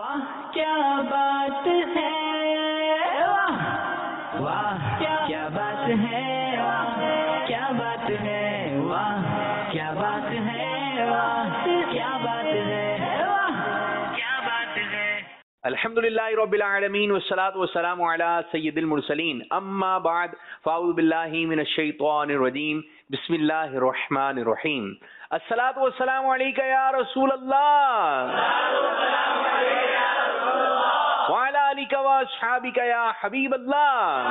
واہ کیا بات ہے، واہ واہ کیا بات ہے، واہ کیا بات ہے، واہ کیا بات ہے، واہ کیا بات ہے، واہ کیا بات ہے۔ الحمدللہ رب العالمین والصلاة والسلام علی سید المرسلین، اما بعد فاعوذ باللہ من الشیطان الرجیم، بسم اللہ الرحمن الرحیم۔ الصلاة والسلام علیکہ یا رسول اللہ، وعلی آلک واصحابک یا حبیب اللہ،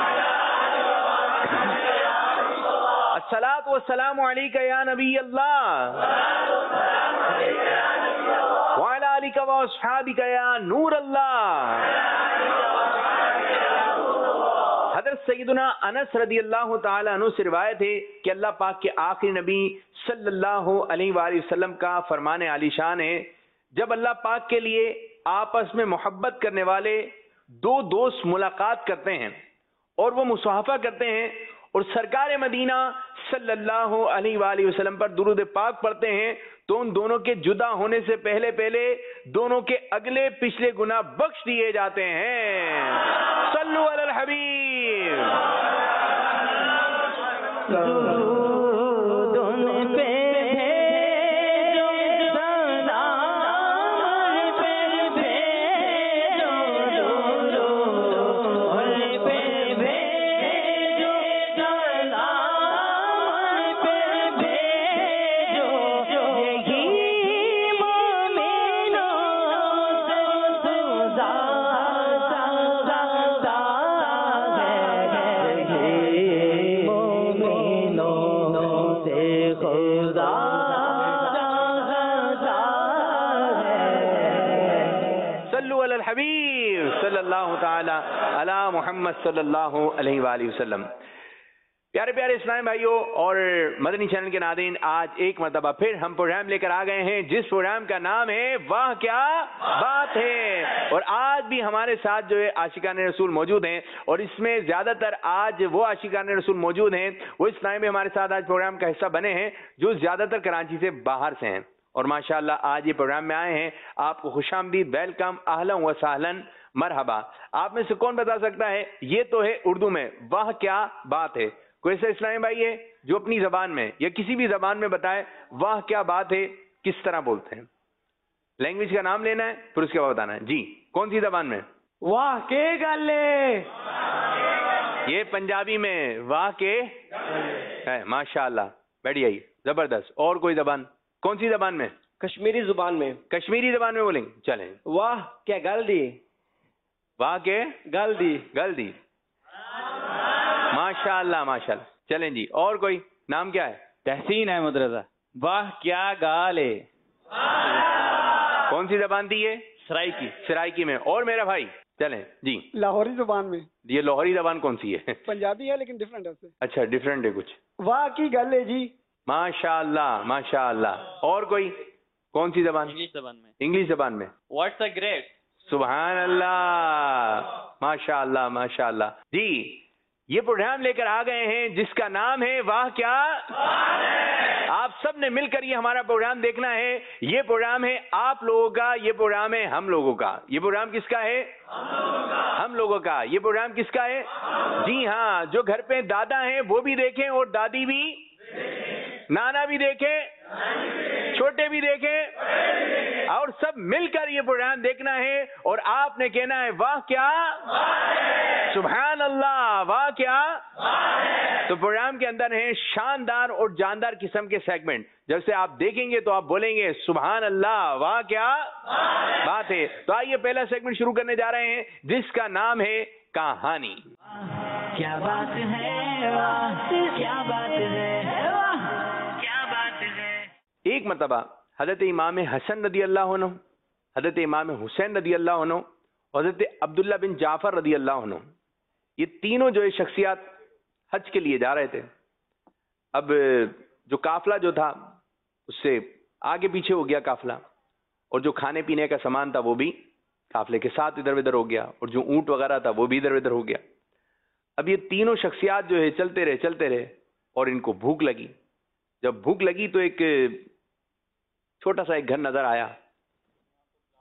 الصلاة والسلام علیکہ یا نبی اللہ، وعلی آلک واصحابک یا نور اللہ۔ حضرت سیدنا انس رضی اللہ تعالیٰ عنہ سے روایت ہے کہ اللہ پاک کے آخری نبی صلی اللہ علیہ وآلہ وسلم کا فرمان عالی شان ہے، جب اللہ پاک کے لیے آپس میں محبت کرنے والے دو دوست ملاقات کرتے ہیں اور وہ مصافحہ کرتے ہیں اور سرکار مدینہ صلی اللہ علیہ وآلہ وسلم پر درود پاک پڑھتے ہیں، تو ان دونوں کے جدا ہونے سے پہلے دونوں کے اگلے پچھلے گناہ بخش دیے جاتے ہیں۔ صلو علی الحبیب۔ الحبیب صلی اللہ تعالی علی محمد صلی اللہ علیہ وآلہ وسلم۔ پیارے پیارے اسلام بھائیوں اور مدنی چینل کے ناظرین، آج ایک مرتبہ پھر ہم پروگرام لے کر آ گئے ہیں جس پروگرام کا نام ہے واہ کیا بات ہے، اور آج بھی ہمارے ساتھ جو ہے عاشقان رسول موجود ہیں، اور اس میں زیادہ تر آج وہ عاشقان رسول موجود ہیں، وہ اس ٹائم میں ہمارے ساتھ آج پروگرام کا حصہ بنے ہیں جو زیادہ تر کراچی سے باہر سے ہیں، اور ماشاءاللہ آج یہ پروگرام میں آئے ہیں۔ آپ کو خوش آمدید، ویلکم، اہلا و سہلا، مرحبا۔ آپ میں سے کون بتا سکتا ہے یہ تو ہے اردو میں واہ کیا بات ہے؟ کوئی ایسا اسلامی بھائی ہے جو اپنی زبان میں یا کسی بھی زبان میں بتائے واہ کیا بات ہے کس طرح بولتے ہیں؟ لینگویج کا نام لینا ہے پھر اس کے بعد بتانا ہے۔ جی، کون سی زبان میں؟ واہ کے گلے، یہ پنجابی میں واہ کے ہے، ماشاءاللہ، بڑھیا ہی، زبردست۔ اور کوئی زبان؟ کون سی زبان میں؟ کشمیری زبان میں۔ کشمیری زبان میں بولیں گے، چلیں۔ واہ کیا گل دی، واہ کے گل دی، گل دی، ماشاءاللہ ماشاءاللہ۔ چلیں جی، اور کوئی؟ نام کیا ہے؟ تحسین احمد رضا۔ واہ کیا گال ہے، کون سی زبان تھی یہ؟ سرائکی۔ سرائکی میں۔ اور میرا بھائی؟ چلیں جی۔ لاہوری زبان میں۔ یہ لاہوری زبان کون سی ہے؟ پنجابی ہے لیکن ڈفرینٹ ہے اس سے۔ اچھا، ڈفرینٹ ہے کچھ۔ واہ کی گل ہے جی، ماشاءاللہ ماشاءاللہ۔ اور کوئی؟ کون سی زبان؟ انگلش زبان میں۔ انگلش زبان میں۔ واٹس اے گریٹ، سبحان اللہ، ماشاءاللہ ماشاءاللہ۔ جی، یہ پروگرام لے کر آ گئے ہیں جس کا نام ہے واہ کیا۔ آپ سب نے مل کر یہ ہمارا پروگرام دیکھنا ہے۔ یہ پروگرام ہے آپ لوگوں کا، یہ پروگرام ہے ہم لوگوں کا۔ یہ پروگرام کس کا ہے؟ ہم لوگوں کا۔ یہ پروگرام کس کا ہے؟ جی ہاں، جو گھر پہ دادا ہیں وہ بھی دیکھیں اور دادی بھی، نانا بھی دیکھیں، چھوٹے بھی دیکھیں، اور سب مل کر یہ پروگرام دیکھنا ہے، اور آپ نے کہنا ہے واہ کیا، سبحان اللہ، واہ کیا۔ تو پروگرام کے اندر ہیں شاندار اور جاندار قسم کے سیگمنٹ، جب سے آپ دیکھیں گے تو آپ بولیں گے سبحان اللہ، واہ کیا بات ہے۔ تو آئیے پہلا سیگمنٹ شروع کرنے جا رہے ہیں جس کا نام ہے کہانی۔ کیا بات ہے، واہ کیا بات ہے، واہ کیا بات ہے۔ ایک مرتبہ حضرت امام حسن رضی اللہ عنہ، حضرت امام حسین رضی اللہ عنہ، حضرت عبداللہ بن جعفر رضی اللہ عنہ، یہ تینوں جو شخصیات حج کے لیے جا رہے تھے۔ اب جو قافلہ جو تھا اس سے آگے پیچھے ہو گیا قافلہ، اور جو کھانے پینے کا سامان تھا وہ بھی قافلے کے ساتھ ادھر ادھر ہو گیا، اور جو اونٹ وغیرہ تھا وہ بھی ادھر ادھر ہو گیا۔ اب یہ تینوں شخصیات جو ہے چلتے رہے اور ان کو بھوک لگی۔ جب بھوک لگی تو ایک چھوٹا سا ایک گھر نظر آیا،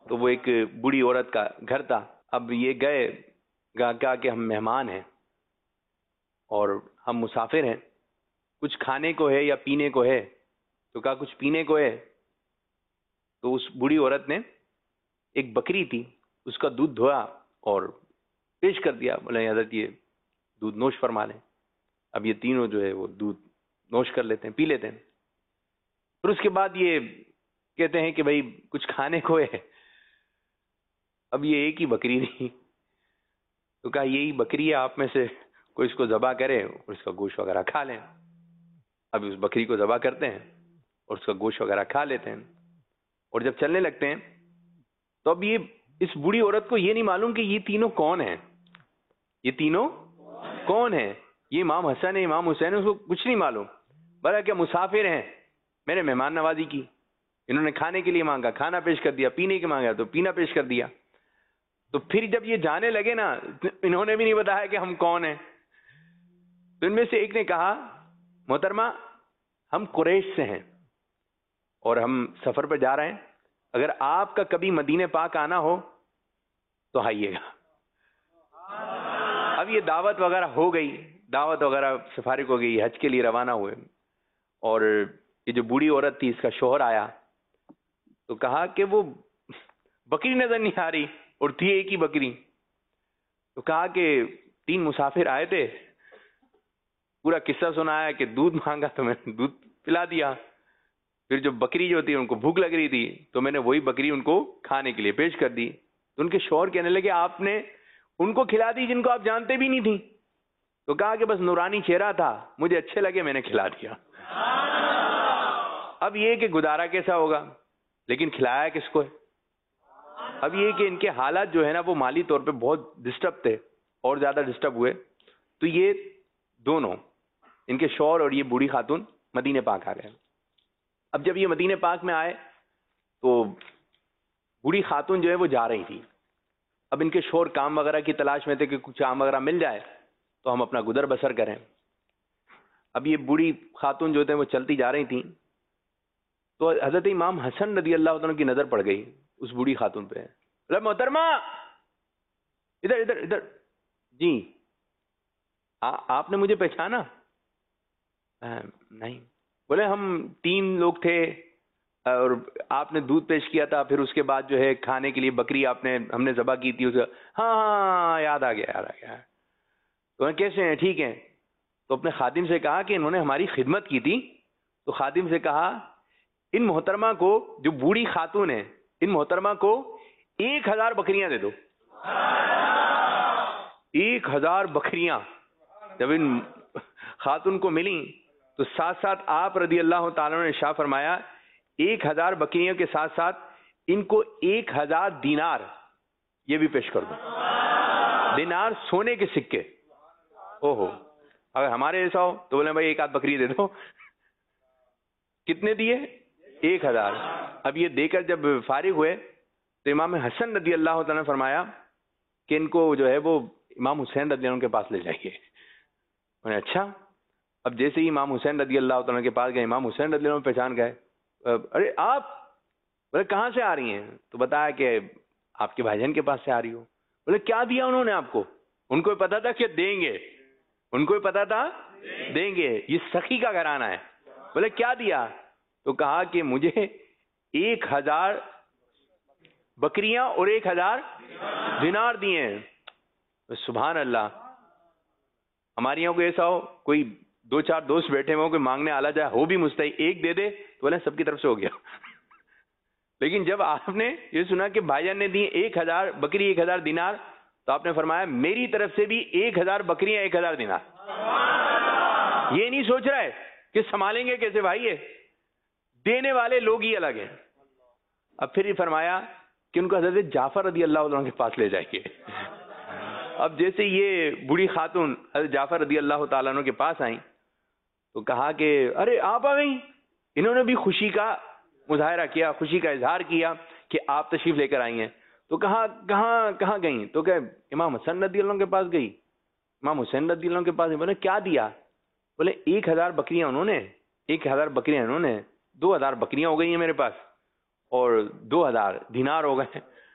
تو وہ ایک بوڑھی عورت کا گھر تھا. اب یہ گئے, کہا کہ ہم مہمان ہیں اور ہم مسافر ہیں, کچھ کھانے کو ہے یا پینے کو ہے؟ تو کہا کچھ پینے کو ہے. تو اس بوڑھی عورت نے ایک بکری تھی, اس کا دودھ دھویا اور پیش کر دیا. بولے حضرت یہ دودھ نوش فرما لیں. اب یہ تینوں جو ہے وہ دودھ نوش کر لیتے ہیں, پی لیتے ہیں. پھر اس کے بعد یہ کہتے ہیں کہ بھائی کچھ کھانے کو ہے. اب یہ ایک ہی بکری تھی, تو کہا یہی بکری ہے, آپ میں سے کوئی اس کو ذبح کرے اور اس کا گوشت وغیرہ کھا لیں. اب اس بکری کو ذبح کرتے ہیں اور اس کا گوشت وغیرہ کھا لیتے ہیں, اور جب چلنے لگتے ہیں تو اب یہ اس بوڑھی عورت کو یہ نہیں معلوم کہ یہ تینوں کون ہیں. یہ تینوں کون ہیں؟ یہ امام حسن ہے, امام حسین ہے, اس کو کچھ نہیں معلوم. بڑا کہ مسافر ہیں, میرے مہمان نوازی کی, انہوں نے کھانے کے لیے مانگا, کھانا پیش کر دیا, پینے کے مانگا تو پینا پیش کر دیا. تو پھر جب یہ جانے لگے نا, انہوں نے بھی نہیں بتایا کہ ہم کون ہیں. تو ان میں سے ایک نے کہا محترمہ ہم قریش سے ہیں اور ہم سفر پہ جا رہے ہیں, اگر آپ کا کبھی مدینہ پاک آنا ہو تو آئیے گا. اب یہ دعوت وغیرہ ہو گئی, دعوت وغیرہ سے فارغ ہو گئی, حج کے لیے روانہ ہوئے. اور یہ جو بوڑھی عورت تھی, اس کا شوہر آیا تو کہا کہ وہ بکری نظر نہیں آ رہی, اور تھی ایک ہی بکری. تو کہا کہ 3 مسافر آئے تھے, پورا قصہ سنایا کہ دودھ مانگا تو میں نے دودھ پلا دیا. پھر جو بکری جو تھی ان کو بھوک لگ رہی تھی تو میں نے وہی بکری ان کو کھانے کے لیے پیش کر دی. تو ان کے شوہر کہنے لگے آپ نے ان کو کھلا دی جن کو آپ جانتے بھی نہیں تھی. تو کہا کہ بس نورانی چہرہ تھا, مجھے اچھے لگے, میں نے کھلا دیا. اب یہ کہ گزارا کیسا ہوگا, لیکن کھلایا کس کو ہے؟ اب یہ کہ ان کے حالات جو ہے نا وہ مالی طور پہ بہت ڈسٹرب تھے, اور زیادہ ڈسٹرب ہوئے. تو یہ دونوں, ان کے شوہر اور یہ بوڑھی خاتون مدینہ پاک آ گئے. اب جب یہ مدینہ پاک میں آئے تو بوڑھی خاتون جو ہے وہ جا رہی تھی. اب ان کے شوہر کام وغیرہ کی تلاش میں تھے کہ کچھ کام وغیرہ مل جائے تو ہم اپنا گزر بسر کریں. اب یہ بوڑھی خاتون جو تھے وہ چلتی جا رہی تھیں, تو حضرت امام حسن رضی اللہ عنہ کی نظر پڑ گئی اس بوڑھی خاتون پہ. بولے محترمہ ادھر ادھر ادھر. جی آپ نے مجھے پہچانا؟ نہیں. بولے ہم 3 لوگ تھے اور آپ نے دودھ پیش کیا تھا, پھر اس کے بعد جو ہے کھانے کے لیے بکری ہم نے ذبح کی تھی. اسے ہاں یاد آ گیا. تو کیسے ہیں؟ ٹھیک ہیں. تو اپنے خادم سے کہا کہ انہوں نے ہماری خدمت کی تھی. تو خادم سے کہا ان محترمہ کو, جو بوڑھی خاتون ہے, ان محترمہ کو 1000 بکریاں دے دو. 1000 بکریاں جب ان خاتون کو ملی تو ساتھ ساتھ آپ رضی اللہ تعالیٰ نے ارشاد فرمایا 1000 بکریوں کے ساتھ ساتھ ان کو 1000 دینار یہ بھی پیش کر دو. دینار سونے کے سکے. اوہو, اگر ہمارے ایسا ہو تو بولے بھائی 1 آدھ بکری دے دو. کتنے دیے؟ 1000. اب یہ دے کر جب فارغ ہوئے تو امام حسن رضی اللہ تعالیٰ نے فرمایا کہ ان کو جو ہے وہ امام حسین رضی اللہ عنہ کے پاس لے جائیے. اچھا. اب جیسے ہی امام حسین رضی اللہ تعالیٰ کے پاس گئے, امام حسین رضی اللہ عنہ پہچان گئے. ارے آپ, بولے کہاں سے آ رہی ہیں؟ تو بتایا کہ آپ کے بھائی جان کے پاس سے آ رہی ہو. بولے کیا دیا انہوں نے آپ کو؟ ان کو پتا تھا کہ دیں گے, ان کو پتا تھا دیں گے, یہ سخی کا گھرانہ ہے. بولے کیا دیا؟ تو کہا کہ مجھے 1000 بکریاں اور 1000 دینار دیے ہیں. سبحان اللہ. ہمارے یہاں کوئی ایسا ہو, کوئی 2-4 دوست بیٹھے ہوں, کوئی مانگنے آلا جائے, ہو بھی مستحی, 1 دے دے تو بولے سب کی طرف سے ہو گیا. لیکن جب آپ نے یہ سنا کہ بھائی جان نے دی 1000 بکری 1000 دینار, تو آپ نے فرمایا میری طرف سے بھی 1000 بکریاں 1000 دینار. یہ نہیں سوچ رہا ہے کہ سنبھالیں گے کیسے بھائی, ہے دینے والے لوگ ہی الگ ہیں. اب پھر یہ فرمایا کہ ان کو حضرت جعفر رضی اللہ عنہ کے پاس لے جائیے. اب جیسے یہ بوڑھی خاتون حضرت جعفر رضی اللہ تعالیٰ عنہ کے پاس آئیں تو کہا کہ ارے آپ آ گئیں. انہوں نے بھی خوشی کا مظاہرہ کیا, خوشی کا اظہار کیا کہ آپ تشریف لے کر آئی ہیں. تو کہاں گئیں؟ تو کہ امام حسن رضی اللہ عنہ کے پاس گئی, امام حسین رضی اللہ عنہ کے پاس گئی. بولے کیا دیا؟ بولے 1000 بکریاں انہوں نے, 1000 بکریاں انہوں نے, 2000 بکریاں ہو گئی ہیں میرے پاس, اور 2000 دینار ہو گئے.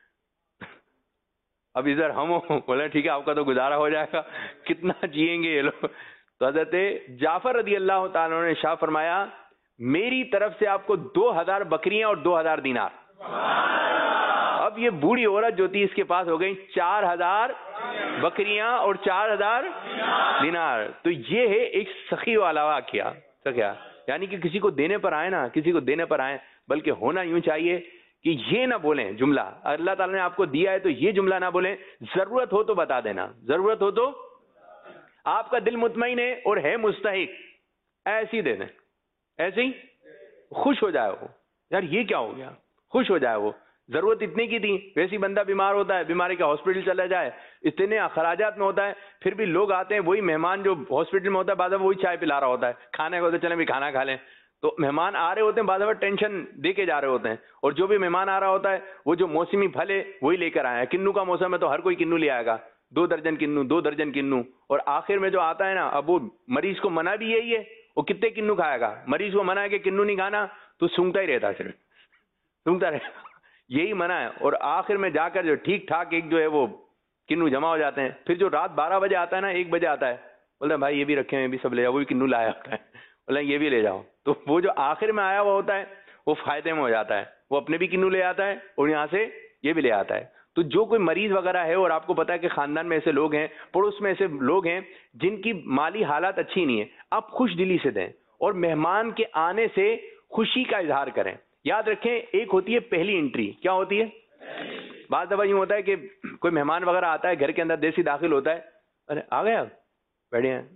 اب ادھر ہم بولے ٹھیک ہے آپ کا تو گزارا ہو جائے گا, کتنا جیئیں گے یہ لوگ. تو حضرت جعفر رضی اللہ تعالیٰ عنہ نے ارشاد فرمایا میری طرف سے آپ کو 2000 بکریاں اور 2000 دینار. اب یہ بوڑھی عورت جو تھی اس کے پاس ہو گئی 4000 بکریاں اور 4000 دینار. تو یہ ہے ایک سخی والا واقعہ. کیا یعنی کہ کسی کو دینے پر آئے نا, کسی کو دینے پر آئے, بلکہ ہونا یوں چاہیے کہ یہ نہ بولیں جملہ, اللہ تعالیٰ نے آپ کو دیا ہے تو یہ جملہ نہ بولیں, ضرورت ہو تو بتا دینا, ضرورت ہو تو آپ کا دل مطمئن ہے اور ہے مستحق, ایسے ہی دے دیں, ایسے ہی خوش ہو جائے وہ, یار یہ کیا ہو گیا, خوش ہو جائے وہ. ضرورت اتنے کی تھی, ویسی بندہ بیمار ہوتا ہے, بیماری کا ہاسپٹل چلا جائے, اتنے اخراجات میں ہوتا ہے, پھر بھی لوگ آتے ہیں, وہی مہمان جو ہاسپٹل میں ہوتا ہے بعد میں وہی چائے پلا رہا ہوتا ہے, کھانے کو ہوتا ہے چلیں بھی کھانا کھا لیں. تو مہمان آ رہے ہوتے ہیں بعد میں ٹینشن دے کے جا رہے ہوتے ہیں, اور جو بھی مہمان آ رہا ہوتا ہے وہ جو موسمی پھل ہے وہی لے کر آئے ہیں. کنو کا موسم ہے تو ہر کوئی کنو لے آئے گا, 2 درجن کنو, 2 درجن کنو, اور آخر میں جو آتا ہے نا, اب وہ مریض کو منع بھی یہی ہے, وہ کتنے کنو کھائے گا. مریض کو منع ہے کہ کنو نہیں کھانا تو سونگتا ہی رہتا, صرف سونگتا رہتا, یہی منع ہے. اور آخر میں جا کر جو ٹھیک ٹھاک ایک جو ہے وہ کنو جمع ہو جاتے ہیں. پھر جو رات 12 بجے آتا ہے نا, 1 بجے آتا ہے, بولتے ہیں بھائی یہ بھی رکھے ہیں, یہ بھی سب لے جاؤ, وہ بھی کنو لایا ہوتا ہے, بولے یہ بھی لے جاؤ. تو وہ جو آخر میں آیا ہوا ہوتا ہے وہ فائدے میں ہو جاتا ہے, وہ اپنے بھی کنو لے آتا ہے اور یہاں سے یہ بھی لے آتا ہے. تو جو کوئی مریض وغیرہ ہے اور آپ کو پتا ہے کہ خاندان میں ایسے لوگ ہیں, پڑوس میں ایسے لوگ ہیں جن کی مالی حالات اچھی نہیں ہے, آپ خوش دلی سے دیں اور مہمان کے آنے سے خوشی کا اظہار کریں. یاد رکھیں ایک ہوتی ہے پہلی انٹری, کیا ہوتی ہے, بعض دفعہ یوں ہوتا ہے کہ کوئی مہمان وغیرہ آتا ہے گھر کے اندر, دیسی داخل ہوتا ہے, ارے آ گئے آپ, بیٹھے ہیں,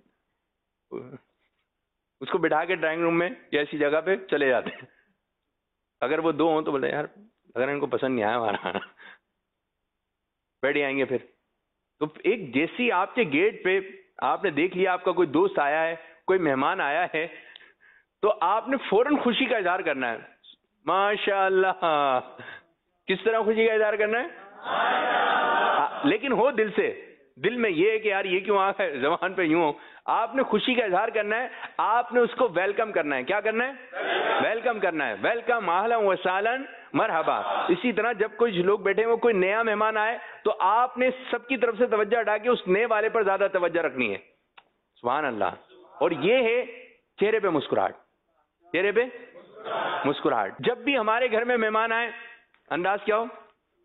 اس کو بٹھا کے ڈرائنگ روم میں یا ایسی جگہ پہ چلے جاتے ہیں. اگر وہ 2 ہوں تو بولتے یار اگر ان کو پسند نہیں آیا ہمارا, بیٹھ آئیں گے. پھر تو ایک جیسی آپ کے گیٹ پہ آپ نے دیکھ لیا آپ کا کوئی دوست آیا ہے, کوئی مہمان آیا ہے, تو آپ نے فوراً خوشی کا اظہار کرنا ہے. ماشاء اللہ, کس طرح خوشی کا اظہار کرنا ہے, لیکن ہو دل سے, دل میں یہ ہے کہ یار یہ کیوں آ ہے, زبان پہ یوں ہو. آپ نے خوشی کا اظہار کرنا ہے, آپ نے اس کو ویلکم کرنا ہے. کیا کرنا ہے, ویلکم کرنا ہے, ویلکم اہلا و سہلا مرحبا. اسی طرح جب کوئی لوگ بیٹھے ہیں, وہ کوئی نیا مہمان آئے تو آپ نے سب کی طرف سے توجہ ہٹا کے اس نئے والے پر زیادہ توجہ رکھنی ہے. سبحان اللہ. اور یہ ہے چہرے پہ مسکراہٹ, چہرے پہ مسکراہٹ. جب بھی ہمارے گھر میں مہمان آئے انداز کیا ہو,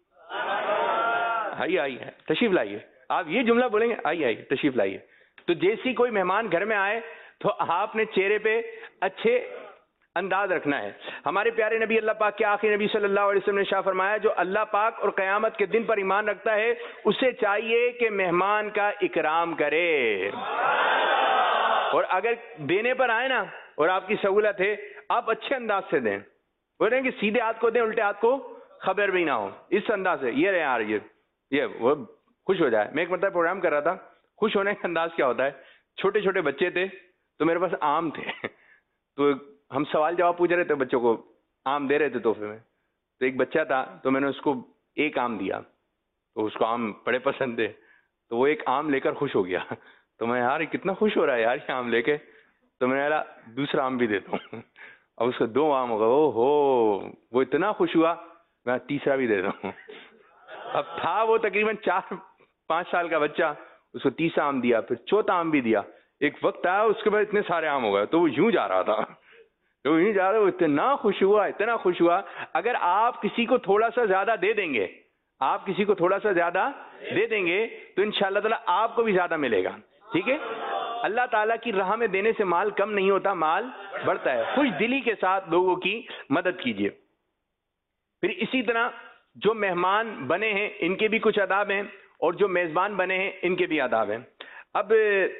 آئیے آئیے تشریف لائیے. آپ یہ جملہ بولیں گے, آئیے آئیے تشریف لائیے. تو جیسی کوئی مہمان گھر میں آئے تو آپ نے چہرے پہ اچھے انداز رکھنا ہے. ہمارے پیارے نبی اللہ پاک کے آخری نبی صلی اللہ علیہ وسلم نے شاہ فرمایا جو اللہ پاک اور قیامت کے دن پر ایمان رکھتا ہے اسے چاہیے کہ مہمان کا اکرام کرے. اور اگر دینے پر آئے نا اور آپ کی سہولت ہے, آپ اچھے انداز سے دیں. بول رہے ہیں کہ سیدھے ہاتھ کو دیں, الٹے ہاتھ کو خبر بھی نہ ہو, اس انداز سے. یہ رہے یار, یہ وہ خوش ہو جائے. میں ایک مرتبہ پروگرام کر رہا تھا, خوش ہونے کا انداز کیا ہوتا ہے, چھوٹے چھوٹے بچے تھے تو میرے پاس آم تھے, تو ہم سوال جواب پوچھ رہے تھے, بچوں کو آم دے رہے تھے تحفے میں. تو ایک بچہ تھا تو میں نے اس کو ایک آم دیا, تو اس کو آم بڑے پسند تھے, تو وہ ایک آم لے کر خوش ہو گیا. تو میں یار کتنا خوش ہو رہا ہے یار یہ آم لے کے, تو میں نے کہا دوسرا آم بھی دیتا ہوں. اب اس کو 2 آم ہوگا, او ہو وہ اتنا خوش ہوا, میں تیسرا بھی دیتا ہوں. اب تھا وہ تقریباً 4-5 سال کا بچہ, اس کو تیسرا آم دیا, پھر چوتھا آم بھی دیا. ایک وقت آیا اس کے بعد اتنے سارے آم ہو گئے, تو وہ یوں جا رہا تھا, تو یوں جا رہا, وہ اتنا خوش ہوا, اتنا خوش ہوا. اگر آپ کسی کو تھوڑا سا زیادہ دے دیں گے, آپ کسی کو تھوڑا سا زیادہ دے دیں گے تو انشاءاللہ تعالیٰ آپ کو بھی زیادہ ملے گا. ٹھیک ہے, اللہ تعالیٰ کی راہ میں دینے سے مال کم نہیں ہوتا, مال بڑھتا ہے. خوش دلی کے ساتھ لوگوں کی مدد کیجیے. پھر اسی طرح جو مہمان بنے ہیں ان کے بھی کچھ آداب ہیں, اور جو میزبان بنے ہیں ان کے بھی آداب ہیں. اب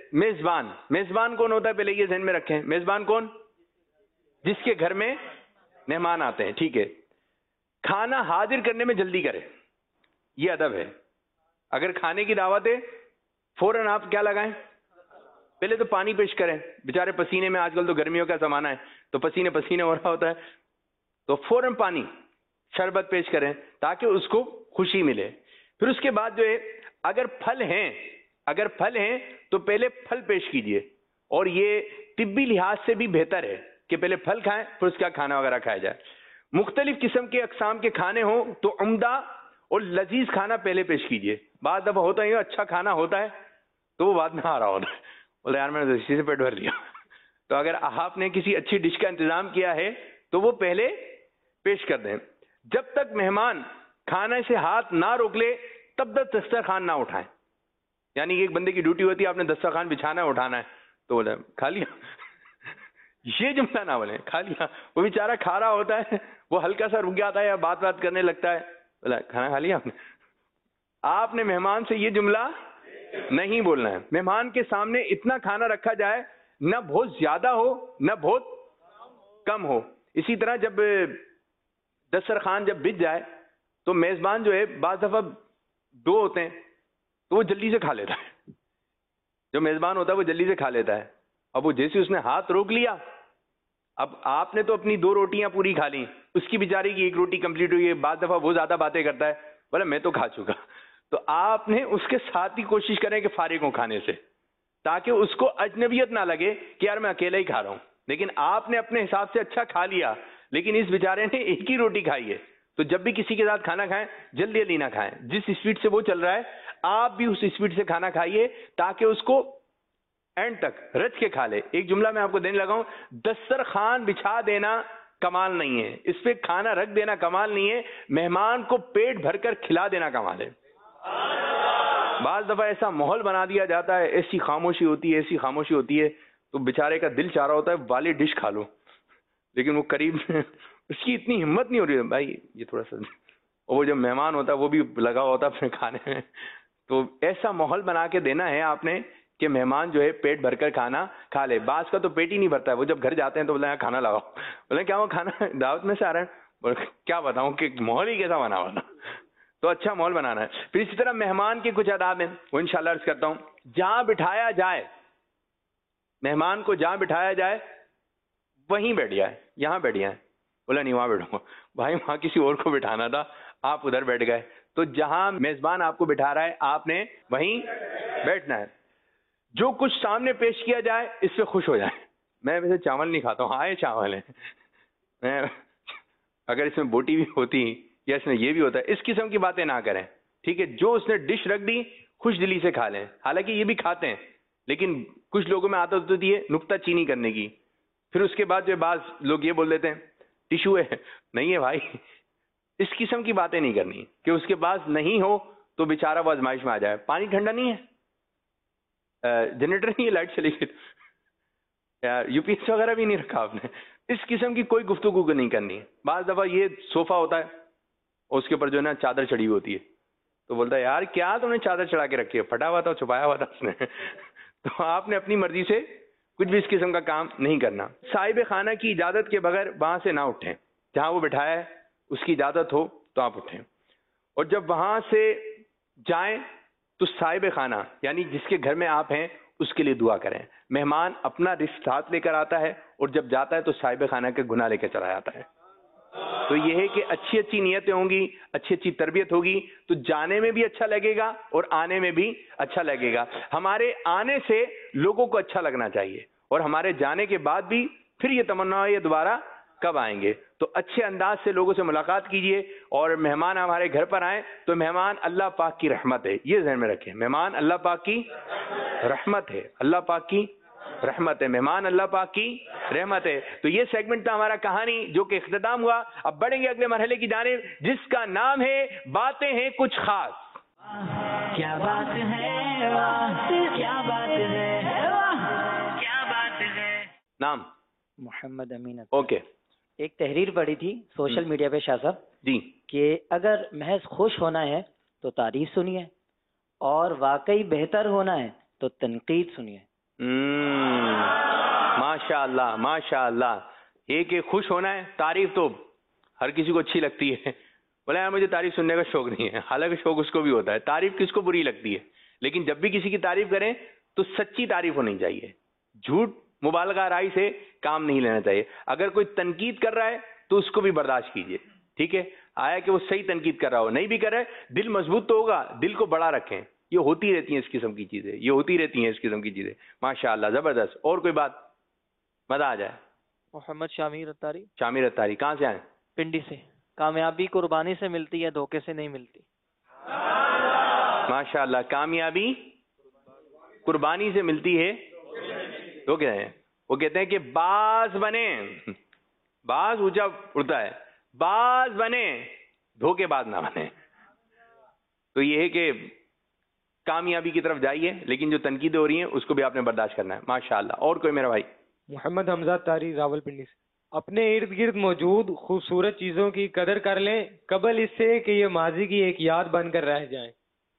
میزبان کون ہوتا ہے, پہلے یہ ذہن میں رکھیں. میزبان کون, جس کے گھر میں مہمان آتے ہیں. ٹھیک ہے, کھانا حاضر کرنے میں جلدی کرے, یہ ادب ہے. اگر کھانے کی دعوت ہے فوراً آپ کیا لگائیں, پہلے تو پانی پیش کریں. بیچارے پسینے میں, آج کل تو گرمیوں کا زمانہ ہے تو پسینے ہو رہا ہوتا ہے, تو فوراً پانی شربت پیش کریں تاکہ اس کو خوشی ملے. پھر اس کے بعد جو ہے اگر پھل ہیں تو پہلے پھل پیش کیجئے, اور یہ طبی لحاظ سے بھی بہتر ہے کہ پہلے پھل کھائیں پھر اس کا کھانا وغیرہ کھایا جائے. مختلف قسم کے اقسام کے کھانے ہوں تو عمدہ اور لذیذ کھانا پہلے پیش کیجئے. بعض دفعہ ہوتا ہے اچھا کھانا ہوتا ہے تو وہ بعد میں آ رہا ہوتا ہے, بولے یار میں نے اسی سے پیٹ بھر لیا. تو اگر آپ نے کسی اچھی ڈش کا انتظام کیا ہے تو وہ پہلے پیش کر دیں. جب تک مہمان کھانے سے ہاتھ نہ روک لے تب تک دسترخوان نہ اٹھائیں. یعنی ایک بندے کی ڈیوٹی ہوتی ہے آپ نے دسترخوان بچھانا ہے اٹھانا ہے, تو بولے کھا لیا. یہ جملہ نہ بولیں کھا لیا. وہ بیچارہ کھا رہا ہوتا ہے, وہ ہلکا سا رک جاتا ہے یا بات کرنے لگتا ہے, بولا کھانا کھا لیا آپ نے. آپ نے مہمان سے یہ جملہ نہیں بولنا ہے. مہمان کے سامنے اتنا کھانا رکھا جائے نہ بہت زیادہ ہو نہ بہت کم ہو. اسی طرح جب دسترخوان جب بچ جائے تو میزبان جو ہے بعض دفعہ دو ہوتے ہیں تو وہ جلدی سے کھا لیتا ہے. جو میزبان ہوتا ہے وہ جلدی سے کھا لیتا ہے. اب وہ جیسے اس نے ہاتھ روک لیا, اب آپ نے تو اپنی 2 روٹیاں پوری کھا لی, اس کی بیچاری کی 1 روٹی کمپلیٹ ہوئی ہے. بعض دفعہ وہ زیادہ باتیں کرتا ہے, بولے میں تو کھا چکا. تو آپ نے اس کے ساتھ ہی کوشش کریں کہ فارغ ہوں کھانے سے, تاکہ اس کو اجنبیت نہ لگے کہ یار میں اکیلا ہی کھا رہا ہوں. لیکن آپ نے اپنے حساب سے اچھا کھا لیا, لیکن اس بیچارے نے 1 ہی روٹی کھائی ہے. تو جب بھی کسی کے ساتھ کھانا کھائیں جلدی جلدی نہ کھائیں. جس اسپیڈ سے وہ چل رہا ہے آپ بھی اس اسپیڈ سے کھانا کھائیے تاکہ اس کو اینڈ تک رچ کے کھا لے. ایک جملہ میں آپ کو دینے لگا ہوں, دسترخوان بچھا دینا کمال نہیں ہے, اس پہ کھانا رکھ دینا کمال نہیں ہے, مہمان کو پیٹ بھر کر کھلا دینا کمال ہے. بعض دفعہ ایسا ماحول بنا دیا جاتا ہے, ایسی خاموشی ہوتی ہے ایسی خاموشی ہوتی ہے تو بیچارے کا دل چاہ رہا ہوتا ہے والی ڈش کھا لو, لیکن وہ قریب اس کی اتنی ہمت نہیں ہو رہی ہے بھائی یہ تھوڑا سا. اور وہ جو مہمان ہوتا ہے وہ بھی لگا ہوا ہوتا ہے اپنے کھانے میں. تو ایسا ماحول بنا کے دینا ہے آپ نے کہ مہمان جو ہے پیٹ بھر کر کھانا کھا لے. بعض کا تو پیٹ ہی نہیں بھرتا ہے, وہ جب گھر جاتے ہیں تو بولتے ہیں کھانا لگاؤ, بولے کیا وہ کھانا دعوت میں سے آ رہا ہے, کیا بتاؤں کہ ماحول ہی کیسا بنا ہوا تھا. تو اچھا ماحول بنانا ہے. پھر اسی طرح مہمان کے کچھ آداب ہیں, وہ انشاءاللہ عرض کرتا ہوں. جہاں بٹھایا جائے, مہمان کو جہاں بٹھایا جائے وہیں بیٹھ جائے. یہاں بیٹھ جائیں, بولا نہیں وہاں بیٹھوں گا, بھائی وہاں کسی اور کو بٹھانا تھا آپ ادھر بیٹھ گئے. تو جہاں میزبان آپ کو بٹھا رہا ہے آپ نے وہیں بیٹھنا ہے. جو کچھ سامنے پیش کیا جائے اس سے خوش ہو جائیں. میں ویسے چاول نہیں کھاتا ہوں, ہاں یہ چاول ہے, میں اگر اس میں بوٹی بھی ہوتی یا اس میں یہ بھی ہوتا ہے, اس قسم کی باتیں نہ کریں. ٹھیک ہے, جو اس نے ڈش رکھ دی خوش دلی سے کھا لیں. حالانکہ یہ بھی کھاتے ہیں لیکن کچھ لوگوں میں عادت ہوتی ہے نکتہ چینی کرنے کی. پھر اس کے بعد جو بعض لوگ یہ بول دیتے ہیں ٹیشو ہے, نہیں ہے بھائی. اس قسم کی باتیں نہیں کرنی کہ اس کے پاس نہیں ہو تو بیچارہ وہ آزمائش میں آ جائے. پانی ٹھنڈا نہیں ہے, جنریٹر نہیں ہے, لائٹ چلی گئی, یو پی ایس وغیرہ بھی نہیں رکھا آپ نے. اس قسم کی کوئی گفتگو کو نہیں کرنی. بعض دفعہ یہ صوفہ ہوتا ہے اور اس کے اوپر جو ہے نا چادر چڑھی ہوتی ہے, تو بولتا ہے یار کیا تم نے چادر چڑھا کے رکھی ہے, پھٹا ہوا تھا چھپایا ہوا تھا اس نے. تو آپ نے اپنی مرضی سے کچھ بھی اس قسم کا کام نہیں کرنا. صاحب خانہ کی اجازت کے بغیر وہاں سے نہ اٹھیں. جہاں وہ بٹھایا ہے اس کی اجازت ہو تو آپ اٹھیں. اور جب وہاں سے جائیں تو صاحب خانہ یعنی جس کے گھر میں آپ ہیں اس کے لیے دعا کریں. مہمان اپنا رزق ساتھ لے کر آتا ہے اور جب جاتا ہے تو صاحب خانہ کے گناہ لے کے چلا جاتا ہے. تو یہ ہے کہ اچھی اچھی نیتیں ہوں گی, اچھی اچھی تربیت ہوگی تو جانے میں بھی اچھا لگے گا اور آنے میں بھی اچھا لگے گا. ہمارے آنے سے لوگوں کو اچھا لگنا چاہیے اور ہمارے جانے کے بعد بھی پھر یہ تمنا ہے یہ دوبارہ کب آئیں گے. تو اچھے انداز سے لوگوں سے ملاقات کیجئے. اور مہمان ہمارے گھر پر آئیں تو مہمان اللہ پاک کی رحمت ہے, یہ ذہن میں رکھیں. مہمان اللہ پاک کی رحمت ہے, اللہ پاک کی رحمت ہے, مہمان اللہ پاک کی رحمت ہے. تو یہ سیگمنٹ تھا ہمارا کہانی جو کہ اختتام ہوا. اب بڑھیں گے اگلے مرحلے کی جانب جس کا نام ہے باتیں ہیں کچھ خاص. کیا بات ہے واہ, کیا بات ہے واہ, کیا بات ہے. نام محمد امین. اوکے. ایک تحریر پڑھی تھی سوشل میڈیا پہ شاہ صاحب جی کہ اگر محض خوش ہونا ہے تو تعریف سنیے اور واقعی بہتر ہونا ہے تو تنقید سنیے. ماشاء اللہ ماشاء اللہ. ایک خوش ہونا ہے, تعریف تو ہر کسی کو اچھی لگتی ہے. بولے یار مجھے تعریف سننے کا شوق نہیں ہے, حالانکہ شوق اس کو بھی ہوتا ہے. تعریف کس کو بری لگتی ہے, لیکن جب بھی کسی کی تعریف کریں تو سچی تعریف ہونی چاہیے. جھوٹ مبالغہ آرائی سے کام نہیں لینا چاہیے. اگر کوئی تنقید کر رہا ہے تو اس کو بھی برداشت کیجیے. ٹھیک ہے, آیا کہ وہ صحیح تنقید کر رہا ہو, نہیں بھی کر رہا ہے, دل مضبوط تو ہوگا, دل کو بڑا رکھیں. یہ ہوتی رہتی ہیں اس قسم کی چیزیں, یہ ہوتی رہتی ہیں اس قسم کی چیزیں. ماشاء اللہ زبردست. اور کوئی بات مزہ آ جائے. محمد شامیر اتاری. شامیر اتاری کہاں سے آئے؟ پنڈی سے. کامیابی قربانی سے ملتی ہے, دھوکے سے نہیں ملتی. ماشاء اللہ. کامیابی قربانی سے ملتی ہے. تو کہتے ہیں وہ کہتے ہیں کہ باز بنے, باز اونچا اڑتا ہے, باز بنے دھوکے باز نہ بنے. تو یہ ہے کہ کامیابی کی طرف جائیے, لیکن جو تنقیدیں ہو رہی ہیں اس کو بھی آپ نے برداشت کرنا ہے. ماشاء اللہ. اور کوئی میرا بھائی؟ محمد حمزہ تاری راولپنڈی سے. اپنے ارد گرد موجود خوبصورت چیزوں کی قدر کر لیں قبل اس سے کہ یہ ماضی کی ایک یاد بن کر رہ جائیں.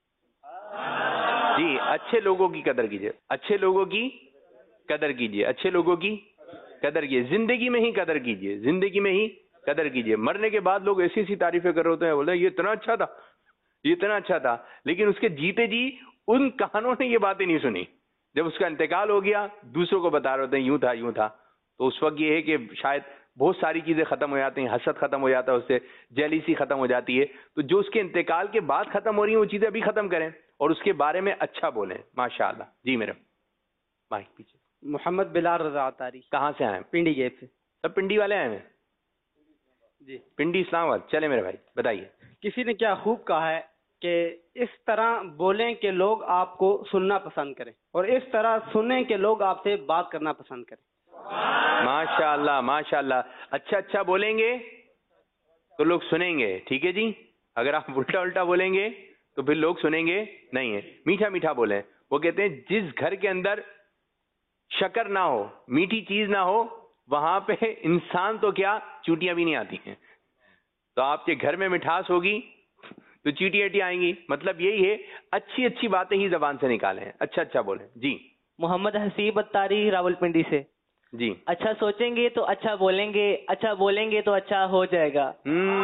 جی, اچھے لوگوں کی قدر کیجیے, اچھے لوگوں کی قدر کیجیے, اچھے لوگوں کی قدر کیجیے. زندگی میں ہی قدر کیجیے, زندگی میں ہی قدر کیجیے. مرنے کے بعد لوگ ایسی ایسی تعریفیں کر رہے ہوتے ہیں, بولتے ہیں یہ اتنا اچھا تھا, یہ اتنا اچھا تھا, لیکن اس کے جیتے جی ان کہانوں نے یہ باتیں نہیں سنی. جب اس کا انتقال ہو گیا دوسروں کو بتا رہے ہوتے ہیں یوں تھا یوں تھا. تو اس وقت یہ ہے کہ شاید بہت ساری چیزیں ختم ہو جاتی ہیں, حسد ختم ہو جاتا ہے, اس سے جیلیسی ختم ہو جاتی ہے. تو جو اس کے انتقال کے بعد ختم ہو رہی ہیں وہ چیزیں ابھی ختم کریں اور اس کے بارے میں اچھا بولیں. ماشاء اللہ. جی میرا مائک پیچھے. محمد بلال رضا تاری. کہاں سے آئے ہیں؟ پنڈی گیٹ سے. سب پنڈی والے آئے ہیں؟ جی. پنڈی اسلام آباد. چلے میرے بھائی بتائیے. کسی نے کیا خوب کہا ہے کہ اس طرح بولیں کہ لوگ آپ کو سننا پسند کریں اور اس طرح سنیں کہ لوگ آپ سے بات کرنا پسند کریں. ماشاء اللہ ماشاء اللہ. اچھا اچھا بولیں گے تو لوگ سنیں گے, ٹھیک ہے جی. اگر آپ الٹا الٹا بولیں گے تو پھر لوگ سنیں گے نہیں ہے. میٹھا میٹھا بولیں. وہ کہتے ہیں جس گھر کے اندر شکر نہ ہو, میٹھی چیز نہ ہو, وہاں پہ انسان تو کیا چوٹیاں بھی نہیں آتی ہیں. تو آپ کے گھر میں مٹھاس ہوگی تو چیٹی آئیں گی. مطلب یہی ہے اچھی اچھی باتیں ہی زبان سے نکالیں, اچھا اچھا بولیں. جی. محمد حسیب اتاری راولپنڈی سے. جی. اچھا سوچیں گے تو اچھا بولیں گے, اچھا بولیں گے تو اچھا ہو جائے گا.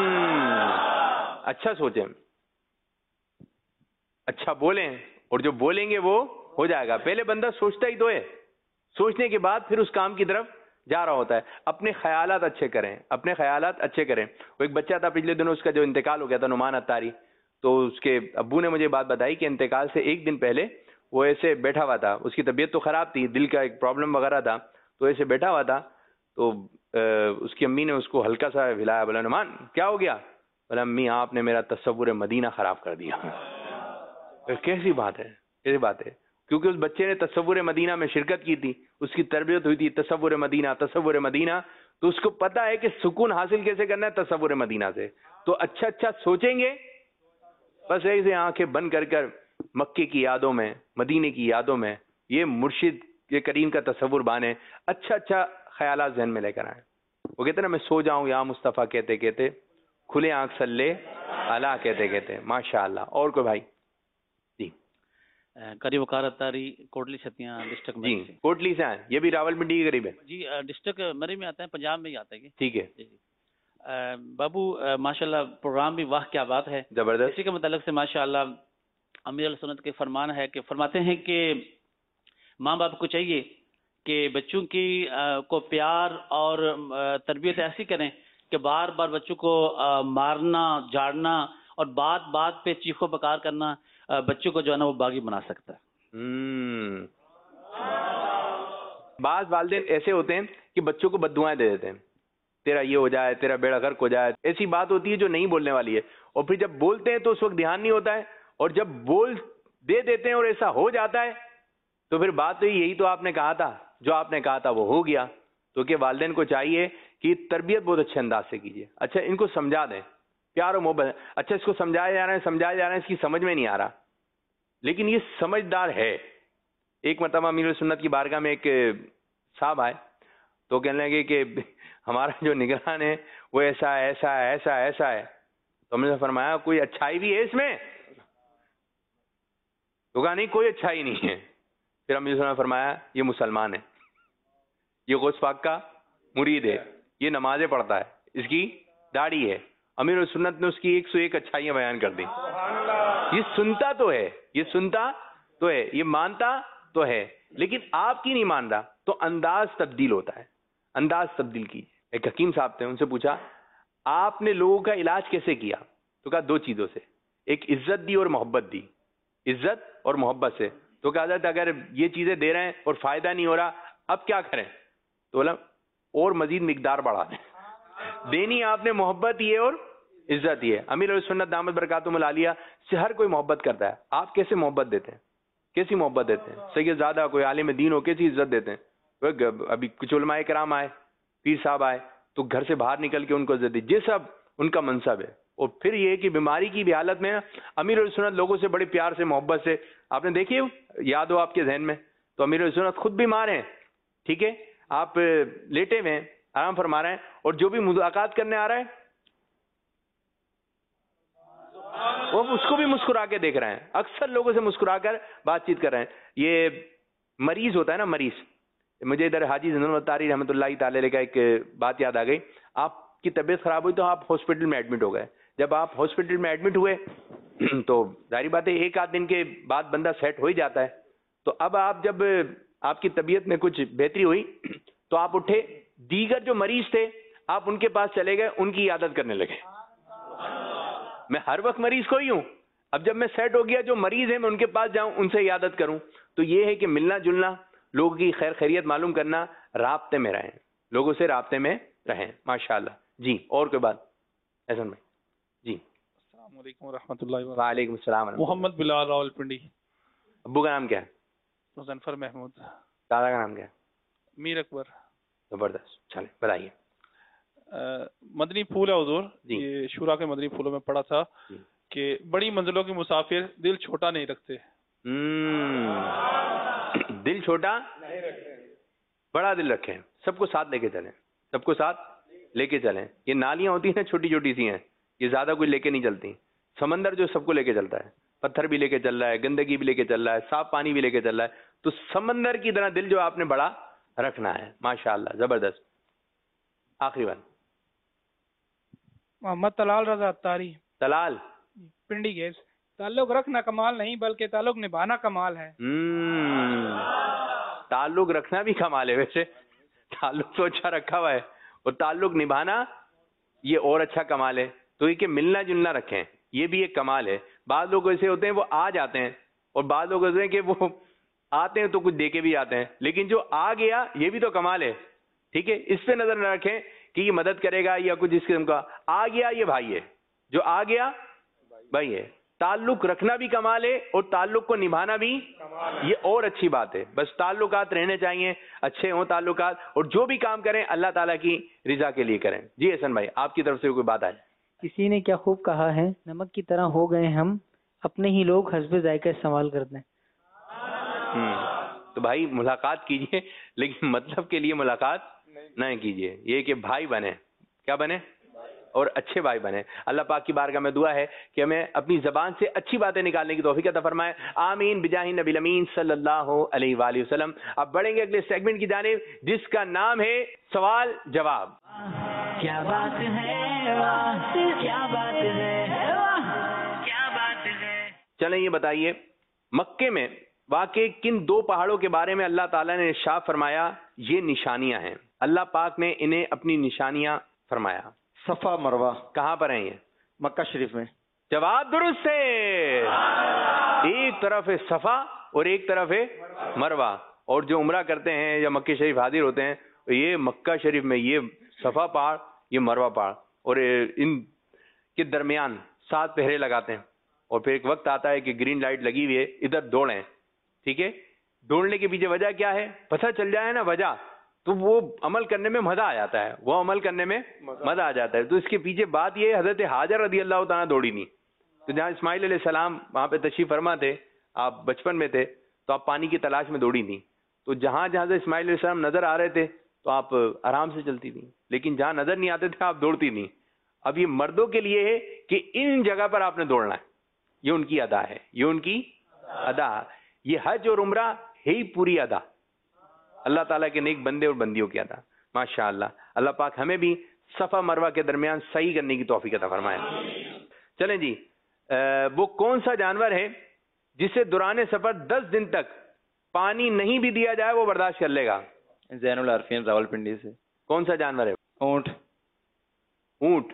اچھا سوچیں, اچھا بولیں, اور جو بولیں گے وہ ہو جائے گا. پہلے بندہ سوچتا ہی تو ہے, سوچنے کے بعد پھر اس کام کی طرف جا رہا ہوتا ہے. اپنے خیالات اچھے کریں, اپنے خیالات اچھے کریں. وہ ایک بچہ تھا پچھلے دنوں, اس کا جو انتقال ہو گیا تھا, نعمان اتاری. تو اس کے ابو نے مجھے بات بتائی کہ انتقال سے ایک دن پہلے وہ ایسے بیٹھا ہوا تھا, اس کی طبیعت تو خراب تھی, دل کا ایک پرابلم وغیرہ تھا, تو ایسے بیٹھا ہوا تھا. تو اس کی امی نے اس کو ہلکا سا ہلایا, بولا نعمان کیا ہو گیا؟ بولا امی آپ نے میرا تصور مدینہ خراب کر دیا. کیسی بات ہے, کیسی بات ہے, کیونکہ اس بچے نے تصور مدینہ میں شرکت کی تھی, اس کی تربیت ہوئی تھی تصور مدینہ تصور مدینہ. تو اس کو پتا ہے کہ سکون حاصل کیسے کرنا ہے تصور مدینہ سے. تو اچھا اچھا سوچیں گے, بس ایسے آنکھیں بند کر کر مکے کی یادوں میں, مدینے کی یادوں میں, یہ مرشد یہ کریم کا تصور بانے, اچھا اچھا خیالات ذہن میں لے کر آئیں. وہ کہتے ہیں نا میں سو جاؤں یا مصطفیٰ کہتے کہتے, کھلے آنکھ سلے اللہ کہتے کہتے. ماشاء اللہ. اور کوئی بھائی؟ جی. قریب وقارت تاری کوٹلی چھتیاں ڈسٹرکٹ میں. جی کوٹلی سے آئے, یہ بھی راولپنڈی کے قریب ہے. جی ڈسٹرکٹ مری میں آتا ہے, پنجاب میں ہی آتا ہے یہ. ٹھیک ہے. بابو ماشاءاللہ پروگرام بھی واہ کیا بات ہے, زبردست. اسی کے متعلق سے ماشاءاللہ امیر السنت کے فرمان ہے کہ فرماتے ہیں کہ ماں باپ کو چاہیے کہ بچوں کی کو پیار اور تربیت ایسی کریں کہ بار بار بچوں کو مارنا جھاڑنا اور بات بات پہ چیخو پکار کرنا بچوں کو جو ہے نا وہ باغی بنا سکتا ہے. بعض والدین ایسے ہوتے ہیں کہ بچوں کو بددعائیں دے دیتے ہیں, تیرا یہ ہو جائے, تیرا بیڑا غرق ہو جائے. ایسی بات ہوتی ہے جو نہیں بولنے والی ہے, اور پھر جب بولتے ہیں تو اس وقت دھیان نہیں ہوتا ہے, اور جب بول دے دیتے ہیں اور ایسا ہو جاتا ہے تو پھر بات تو یہی تو آپ نے کہا تھا, جو آپ نے کہا تھا وہ ہو گیا. تو کہ والدین کو چاہیے کہ تربیت بہت اچھے انداز سے کیجیے. اچھا ان کو سمجھا دیں, پیار و محبت. اچھا اس کو سمجھایا جا رہا ہے, اس کی سمجھ میں نہیں آ رہا, لیکن یہ سمجھدار ہے. ایک مرتبہ امیر سنت کی بارگاہ میں ایک صاحب آئے تو کہنے لگے کہ ہمارا جو نگران ہے وہ ایسا ایسا ایسا ایسا ہے. تو ہم نے فرمایا کوئی اچھائی بھی ہے اس میں؟ تو کہا نہیں کوئی اچھائی نہیں ہے. پھر امیر سنت نے فرمایا یہ مسلمان ہے, یہ غوث پاک کا مرید ہے, یہ نمازیں پڑھتا ہے, اس کی داڑھی ہے. امیر سنت نے اس کی 101 اچھائیاں بیان کر دی. یہ سنتا تو ہے, یہ سنتا تو ہے, یہ مانتا تو ہے, لیکن آپ کی نہیں مان رہا. تو انداز تبدیل ہوتا ہے, انداز تبدیل کیجیے. ایک حکیم صاحب تھے, ان سے پوچھا آپ نے لوگوں کا علاج کیسے کیا؟ تو کہا 2 چیزوں سے, ایک عزت دی اور محبت دی, عزت اور محبت سے. تو کہا حضرت اگر یہ چیزیں دے رہے ہیں اور فائدہ نہیں ہو رہا اب کیا کریں؟ تو بولا اور مزید مقدار بڑھا دیں. دینی آپ نے محبت ہی ہے اور عزت یہ ہے. امیر علیہ سنت دامت برکاتہم العالیہ سے ہر کوئی محبت کرتا ہے. آپ کیسے محبت دیتے ہیں؟ کیسی محبت دیتے ہیں؟ سید زادہ کوئی عالم دین ہو کیسی عزت دیتے ہیں؟ ابھی کچھ علماء کرام آئے، پیر صاحب آئے تو گھر سے باہر نکل کے ان کو عزت دی. یہ سب ان کا منصب ہے. اور پھر یہ کہ بیماری کی بھی حالت میں امیر علیہ سنت لوگوں سے بڑے پیار سے محبت سے، آپ نے دیکھی یاد ہو آپ کے ذہن میں، تو امیر علیہ سنت خود بیمار ہیں، ٹھیک ہے، آپ لیٹے ہوئے ہیں، آرام فرما رہے ہیں، اور جو بھی ملاقات کرنے آ رہا ہے وہ اس کو بھی مسکرا کے دیکھ رہے ہیں. اکثر لوگوں سے مسکرا کر بات چیت کر رہے ہیں. یہ مریض ہوتا ہے نا، مریض. مجھے ادھر حاجی زنون الطاری رحمۃ اللہ تعالی علیہ کا ایک بات یاد آ گئی. آپ کی طبیعت خراب ہوئی تو آپ ہاسپٹل میں ایڈمٹ ہو گئے. جب آپ ہاسپٹل میں ایڈمٹ ہوئے تو ظاہری بات ہے ایک آدھ دن کے بعد بندہ سیٹ ہو ہی جاتا ہے. تو اب آپ جب آپ کی طبیعت میں کچھ بہتری ہوئی تو آپ اٹھے، دیگر جو مریض تھے آپ ان کے پاس چلے گئے، ان کی عادت کرنے لگے. میں ہر وقت مریض کو ہی ہوں، اب جب میں سیٹ ہو گیا جو مریض ہیں میں ان کے پاس جاؤں، ان سے عیادت کروں. تو یہ ہے کہ ملنا جلنا، لوگوں کی خیر خیریت معلوم کرنا، رابطے میں رہیں، لوگوں سے رابطے میں رہیں. ماشاءاللہ. جی اور کوئی بات؟ احسن بھائی. جی السلام علیکم ورحمۃ اللہ وبرکاتہ. وعلیکم السلام. محمد بلال راولپنڈی. ابو کا نام کیا ہے؟ مظفر محمود. دادا کا نام کیا ہے؟ میر اکبر. زبردست. چلیں بتائیے. مدنی پھول ہے حضور، جی. یہ شورا کے مدنی پھولوں میں پڑھا تھا جی. کہ بڑی منزلوں کے مسافر دل چھوٹا نہیں رکھتے. دل چھوٹا بڑا دل رکھیں، سب کو ساتھ لے کے چلیں، سب کو ساتھ لے کے چلیں. یہ نالیاں ہوتی ہیں چھوٹی چھوٹی سی ہیں، یہ زیادہ کوئی لے کے نہیں چلتی. سمندر جو سب کو لے کے چلتا ہے، پتھر بھی لے کے چل رہا ہے، گندگی بھی لے کے چل رہا ہے، صاف پانی بھی لے کے چل رہا ہے. تو سمندر کی طرح دل جو آپ نے بڑا رکھنا ہے. ماشاءاللہ زبردست. آخری بات. محمد طلال رضا اتاری. طلال پنڈی گیس. تعلق رکھنا کمال نہیں بلکہ تعلق نبھانا کمال ہے. تعلق رکھنا بھی کمال ہے. ویسے تعلق تو اچھا رکھا ہوا ہے، اور تعلق نبھانا یہ اور اچھا کمال ہے. تو یہ کہ ملنا جلنا رکھیں، یہ بھی ایک کمال ہے. بعض لوگ ایسے ہوتے ہیں وہ آ جاتے ہیں، اور بعض لوگ ایسے ہیں کہ وہ آتے ہیں تو کچھ دے کے بھی آتے ہیں، لیکن جو آ گیا یہ بھی تو کمال ہے. ٹھیک ہے، اس پہ نظر نہ رکھیں کہ یہ مدد کرے گا یا کچھ اس قسم کا. آ گیا یہ بھائی ہے، جو آ گیا بھائی ہے. تعلق رکھنا بھی کمال ہے اور تعلق کو نبھانا بھی یہ اور اچھی بات ہے. بس تعلقات رہنے چاہیے، اچھے ہوں تعلقات، اور جو بھی کام کریں اللہ تعالیٰ کی رضا کے لیے کریں. جی احسن بھائی آپ کی طرف سے کوئی بات آئے؟ کسی نے کیا خوب کہا ہے، نمک کی طرح ہو گئے ہم، اپنے ہی لوگ حسب ذائقہ استعمال کرتے ہیں. تو بھائی ملاقات کیجئے، لیکن مطلب کے لیے ملاقات نہ کیجئے. یہ کہ بھائی بنے، کیا بنے؟ اور اچھے بھائی بنے. اللہ پاک کی بارگاہ میں دعا ہے کہ ہمیں اپنی زبان سے اچھی باتیں نکالنے کی توفیق عطا فرمائے. آمین بجاہ نبی الامین صلی اللہ علیہ وآلہ وسلم. اب بڑھیں گے اگلے سیگمنٹ کی جانب جس کا نام ہے سوال جواب. کیا بات ہے واہ، کیا بات ہے واہ، کیا بات ہے. چلیں یہ بتائیے مکے میں واقع کن دو پہاڑوں کے بارے میں اللہ تعالیٰ نے ارشاد فرمایا یہ نشانیاں ہیں؟ اللہ پاک نے انہیں اپنی نشانیاں فرمایا. صفا مروہ. کہاں پر ہیں یہ؟ مکہ شریف میں. جواب درست ہے. ایک طرف ہے صفا اور ایک طرف ہے مروہ. اور جو عمرہ کرتے ہیں یا مکہ شریف حاضر ہوتے ہیں یہ مکہ شریف میں یہ صفا پہاڑ، یہ مروہ پہاڑ، اور ان کے درمیان 7 پہرے لگاتے ہیں. اور پھر ایک وقت آتا ہے کہ گرین لائٹ لگی ہوئی ہے، ادھر دوڑیں. ٹھیک ہے، دوڑنے کے پیچھے وجہ کیا ہے؟ پتہ چل جائے نا وجہ تو وہ عمل کرنے میں مزہ آ جاتا ہے، وہ عمل کرنے میں مزہ آ جاتا ہے. تو اس کے پیچھے بات یہ ہے، حضرت حاجر رضی اللہ تعالیٰ دوڑی نہیں. تو جہاں اسماعیل علیہ السلام وہاں پہ تشریف فرما تھے، آپ بچپن میں تھے تو آپ پانی کی تلاش میں دوڑی نہیں. تو جہاں جہاں سے اسماعیل علیہ السلام نظر آ رہے تھے تو آپ آرام سے چلتی تھیں، لیکن جہاں نظر نہیں آتے تھے آپ دوڑتی نہیں. اب یہ مردوں کے لیے ہے کہ ان جگہ پر آپ نے دوڑنا ہے، یہ ان کی ادا ہے، یہ ان کی ادا. یہ حج اور عمرہ ہے ہی پوری ادا، اللہ تعالیٰ کے نیک بندے اور بندیوں کی ادا. ماشاءاللہ اللہ پاک ہمیں بھی صفا مروہ کے درمیان صحیح کرنے کی توفیق عطا فرمائے. چلیں جی، وہ کون سا جانور ہے جسے دوران سفر 10 دن تک پانی نہیں بھی دیا جائے وہ برداشت کر لے گا؟ زین العارفین راولپنڈی سے. کون سا جانور ہے؟ اونٹ. اونٹ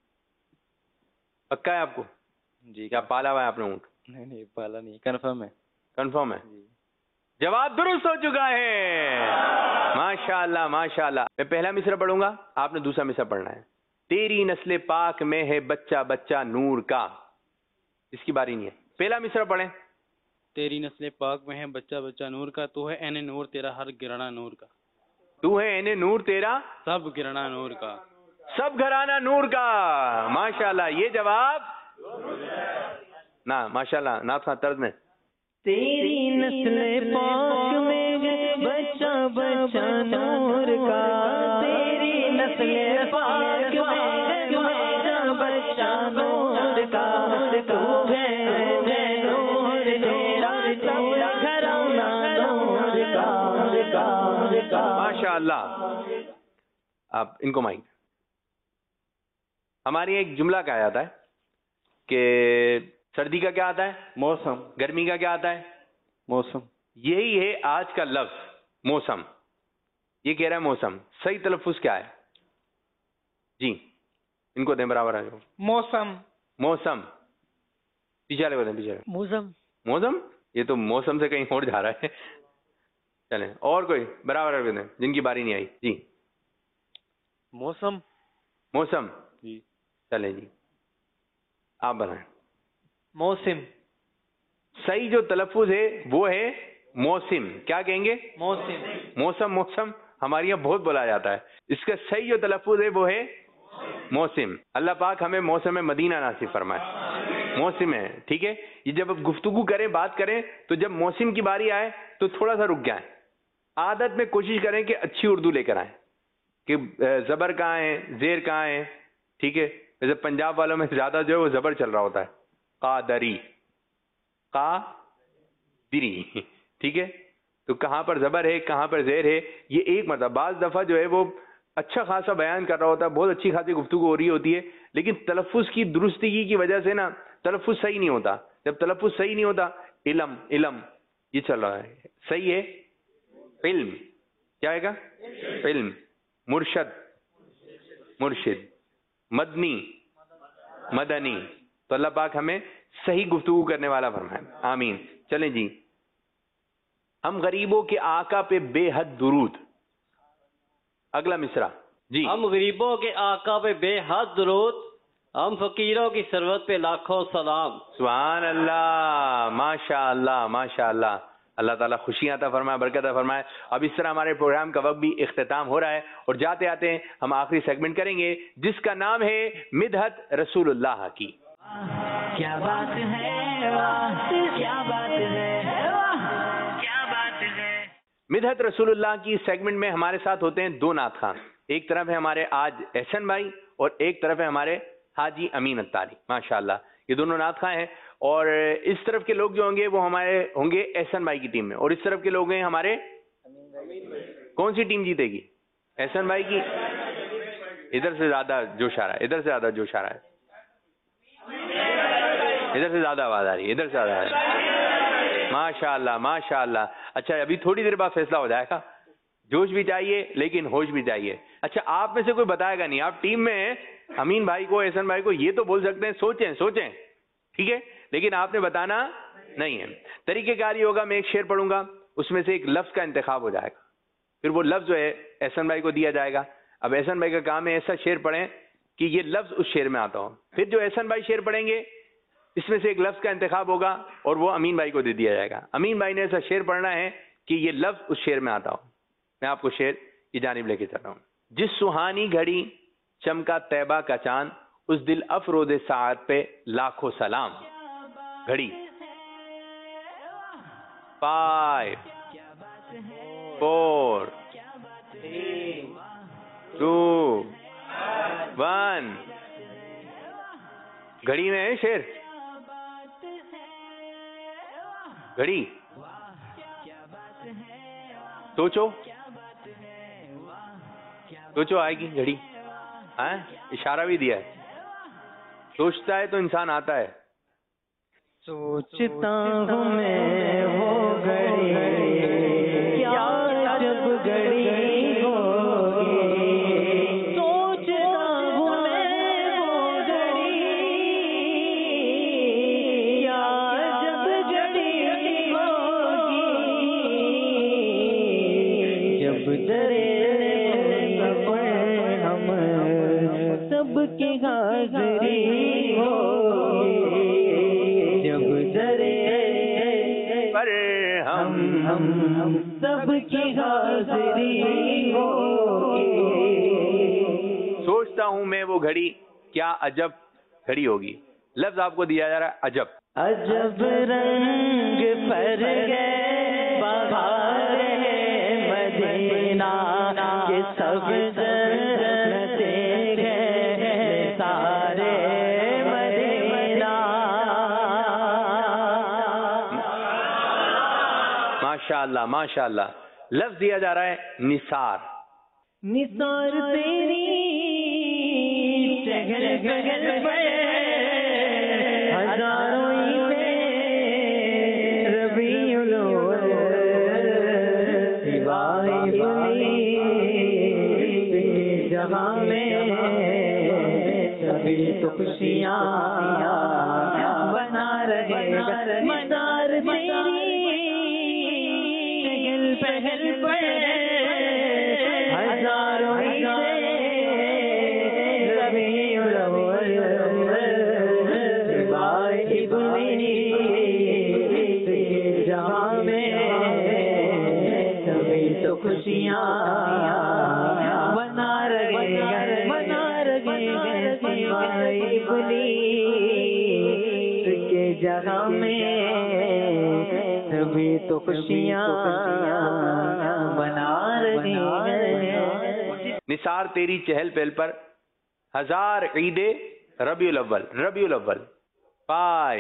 پکا ہے آپ کو؟ جی. کیا پالا ہوا ہے آپ نے اونٹ؟ نہیں پالا نہیں، کنفرم ہے. کنفرم ہے؟ جواب درست ہو چکا ہے. ماشاءاللہ ماشاءاللہ. میں پہلا مصرع پڑھوں گا، آپ نے دوسرا مصرع پڑھنا ہے. تیری نسل پاک میں ہے بچہ بچہ نور کا. اس کی باری نہیں ہے. پہلا مصرع پڑھیں. تیری نسل پاک میں ہے بچہ بچہ نور کا، تو ہے عین نور تیرا ہر گرنا نور کا. تو ہے عین نور تیرا سب گرنا نور کا. سب گھرانہ نور کا. ماشاءاللہ. یہ جواب نا ماشاءاللہ نعت خواں طرز میں. تیری نسل پاک میں ہے بچہ بچہ نور کا، تیری نسل پاک میں ہے بچہ بچہ نور کا، تو ہے نور تیرا سب گھرانہ نور کا. ماشاءاللہ. آپ ان کو مائک. ہماری ایک جملہ کہا جاتا ہے کہ سردی کا کیا آتا ہے؟ موسم. گرمی کا کیا آتا ہے؟ موسم. یہی ہے آج کا لفظ موسم. یہ کہہ رہا ہے موسم. صحیح تلفظ کیا ہے؟ جی ان کو دیں برابر آ جاؤ. موسم. موسم. پیچھے والے بولیں. پیچھے. موسم. موسم. یہ تو موسم سے کہیں اور جا رہا ہے. چلیں اور کوئی برابر کر دیں جن کی باری نہیں آئی. جی موسم. موسم. جی چلیں جی آپ بتائیں. موسم. صحیح جو تلفظ ہے وہ ہے موسم. کیا کہیں گے؟ موسم. موسم. موسم ہمارے یہاں بہت بولا جاتا ہے. اس کا صحیح جو تلفظ ہے وہ ہے موسم. اللہ پاک ہمیں موسم مدینہ نصیب فرمائے. موسم ہے. ٹھیک ہے. یہ جب آپ گفتگو کریں بات کریں تو جب موسم کی باری آئے تو تھوڑا سا رک جائیں. عادت میں کوشش کریں کہ اچھی اردو لے کر آئیں کہ زبر کہاں ہے زیر کہاں ہے. ٹھیک ہے. جیسے پنجاب والوں میں زیادہ جو ہے وہ زبر چل رہا ہوتا ہے. قادری قادری. ٹھیک ہے. تو کہاں پر زبر ہے کہاں پر زیر ہے یہ ایک مطلب. بعض دفعہ جو ہے وہ اچھا خاصا بیان کر رہا ہوتا ہے, بہت اچھی خاصی گفتگو ہو رہی ہوتی ہے, لیکن تلفظ کی درستگی کی وجہ سے نا تلفظ صحیح نہیں ہوتا. جب تلفظ صحیح نہیں ہوتا علم علم یہ چل رہا ہے. صحیح ہے علم. کیا ہے گا علم. مرشد مرشد. مدنی مدنی. تو اللہ پاک ہمیں صحیح گفتگو کرنے والا فرمائے. آمین. چلیں جی. ہم غریبوں کے آقا پہ بے حد درود. اگلا مصرع. جی ہم غریبوں کے آقا پہ بے حد درود، ہم فقیروں کی ثروت پہ لاکھوں سلام. سبحان اللہ. ماشاء اللہ ماشاء اللہ. اللہ تعالیٰ خوشیاں عطا فرمائے, برکت عطا فرمائے. اب اس طرح ہمارے پروگرام کا وقت بھی اختتام ہو رہا ہے اور جاتے آتے ہیں ہم آخری سیگمنٹ کریں گے جس کا نام ہے مدحت رسول اللہ کی. کیا بات ہے واہ کیا بات ہے واہ کیا بات ہے. مدحت رسول اللہ کی سیگمنٹ میں ہمارے ساتھ ہوتے ہیں دو نعت خواں. ایک طرف ہے ہمارے آج احسن بھائی اور ایک طرف ہے ہمارے حاجی امین اتاری. ماشاءاللہ یہ دونوں نعت خواں ہیں اور اس طرف کے لوگ جو ہوں گے وہ ہمارے ہوں گے احسن بھائی کی ٹیم میں اور اس طرف کے لوگ ہیں ہمارے. کون سی ٹیم جیتے گی؟ احسن بھائی کی. ادھر سے زیادہ جوش آ رہا ہے, ادھر سے زیادہ جوش آ رہا ہے, ادھر سے زیادہ آواز آ رہی ہے, ادھر سے زیادہ آ رہی ہے. ماشاء اللہ ماشاء اللہ. اچھا ابھی تھوڑی دیر بعد فیصلہ ہو جائے گا. جوش بھی چاہیے لیکن ہوش بھی چاہیے. اچھا آپ میں سے کوئی بتائے گا نہیں, آپ ٹیم میں ہیں, امین بھائی کو احسن بھائی کو یہ تو بول سکتے ہیں سوچیں سوچیں, ٹھیک ہے, لیکن آپ نے بتانا نہیں ہے. طریقہ کار یہ ہوگا, میں ایک شعر پڑھوں گا, اس میں سے ایک لفظ کا انتخاب ہو جائے گا, پھر وہ لفظ جو ہے احسن بھائی کو دیا جائے گا. اب احسن بھائی کا کام ہے ایسا شعر پڑھیں کہ یہ لفظ اس شعر میں آتا ہو. پھر جو احسن بھائی شعر پڑھیں گے اس میں سے ایک لفظ کا انتخاب ہوگا اور وہ امین بھائی کو دے دیا جائے گا. امین بھائی نے ایسا شعر پڑھنا ہے کہ یہ لفظ اس شعر میں آتا ہو. میں آپ کو شعر کی جانب لے کے چل رہا ہوں. جس سہانی گھڑی چمکا طیبہ کا چاند, اس دل افروز ساعت پہ لاکھوں سلام. گھڑی 5 4 2 1. گھڑی میں ہے شعر. گھڑی سوچو سوچو آئے گی گھڑی. ہاں اشارہ بھی دیا ہے, سوچتا ہے تو انسان آتا ہے. سوچتا ہوں میں وہ گھڑی کیا جب گھڑی ہوگی, سوچتا ہوں میں وہ گھڑی کیا جب گھڑی ہوگی, جب درے ہم سب سب کی حاضری ہوگی جب درے پر ہم سب کی حاضری ہوگی. سوچتا ہوں میں وہ گھڑی کیا عجب گھڑی ہوگی. لفظ آپ کو دیا جا رہا ہے عجب. عجب رنگ پر گئے بہار مدینہ کے سب جنتے گئے سارے مدینہ. ماشاء اللہ ماشاء اللہ. لفظ دیا جا رہا ہے نثار. نثار تیری چہل پہل پہ ہزاروں عیدیں ربیع الاول سوائے بلی جہاں میں سبھی تو خوشیاں بنا رہے مدار تیری چہل پہل پہ ہزاروں ربیع الاول سوائے بلی جہاں میں سبھی تو خوشیاں بنا رہے سوائے بلی کے جہاں میں سبھی تو خوشیاں بنا رہے ہیں. نثار تیری چہل پہل پر ہزار عیدیں ربیع الاول. ربیع الاول 5